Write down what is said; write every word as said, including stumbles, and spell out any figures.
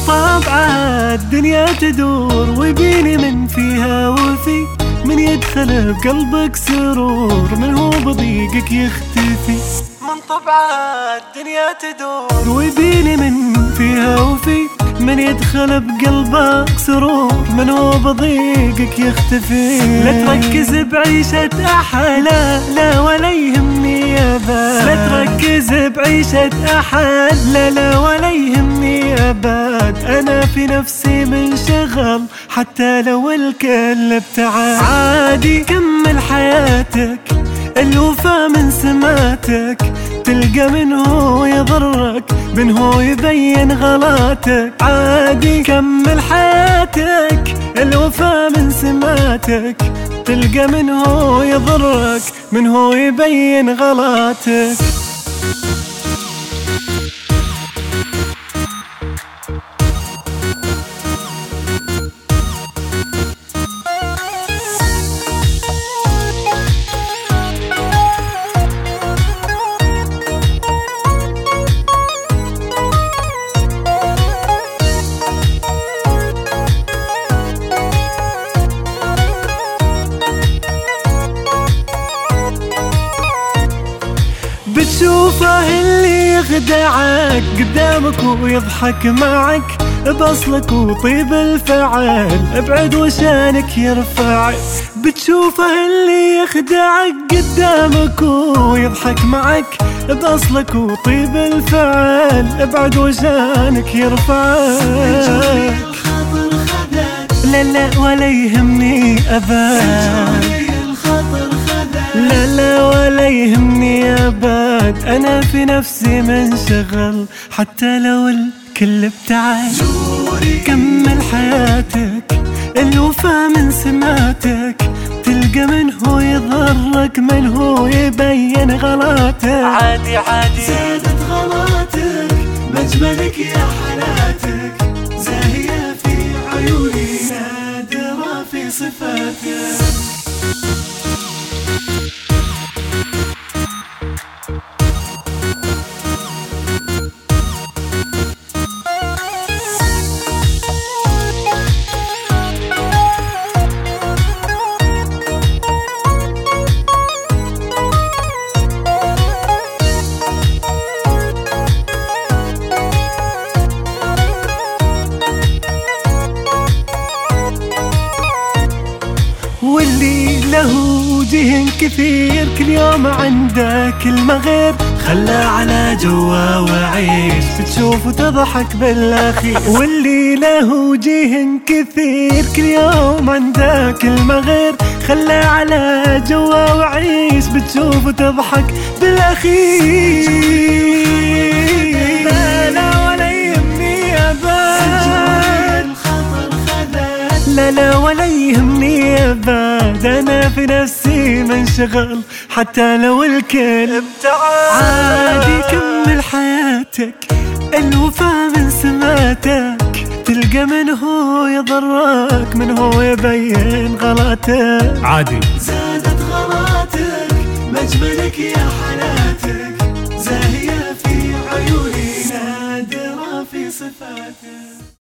طابعة الدنيا تدور ويبيني من فيها وفي من يدخل بقلبك سرور من هو بضيقك يختفي. من طبعة الدنيا تدور ويبيني من فيها وفي من يدخل بقلبك سرور من هو بضيقك يختفي. لا تركز بعيشة أحد لا لا ولا يهمني يا باد. لا تركز بعيشة أحد لا لا ولا يهمني يا باد. أنا في نفسي منشغل حتى لو الكل ابتعد. عادي كمل حياتك الوفا من سماتك تلقى من هو يضرك من هو يبين غلاتك. عادي كمل حياتك الوفا من سماتك تلقى من هو يضرك من هو يبين غلاتك. بتشوفه اللي يخدعك قدامك ويضحك معك بأصلك وطيب الفعل ابعد وشانك يرفعك. بتشوفه اللي يخدعك قدامك ويضحك معك بأصلك وطيب الفعل ابعد وشانك يرفعك. لا لا ولا يهمني أبد لا لا ولا يهمني أبد. أنا في نفسي منشغل حتى لو الكل ابتعد. كمل حياتك الوفا من سماتك تلقى من هو يضرك من هو يبين غلاتك. عادي عادي زادت غلاتك مجملك يا حالاتك زاهية في عيوني نادرة في صفاتك. واللي له وجه كثير كل يوم عنده كلمة غير خلى على جوا وعيش بتشوف وتضحك بالأخير. واللي له وجه كثير كل يوم عنده كلمة غير خلى على جوا وعيش بتشوف وتضحك بالأخير. لا لا ولا يهمني أبد لا لا ولا يهمني أبد. أنا في نفسي منشغل حتى لو الكل ابتعد. عادي كمل حياتك الوفا من سماتك تلقى من هو يضرك من هو يبين غلاتك. عادي زادت غلاتك مجملك يا حالاتك زاهية في عيوني نادرة في صفاتك.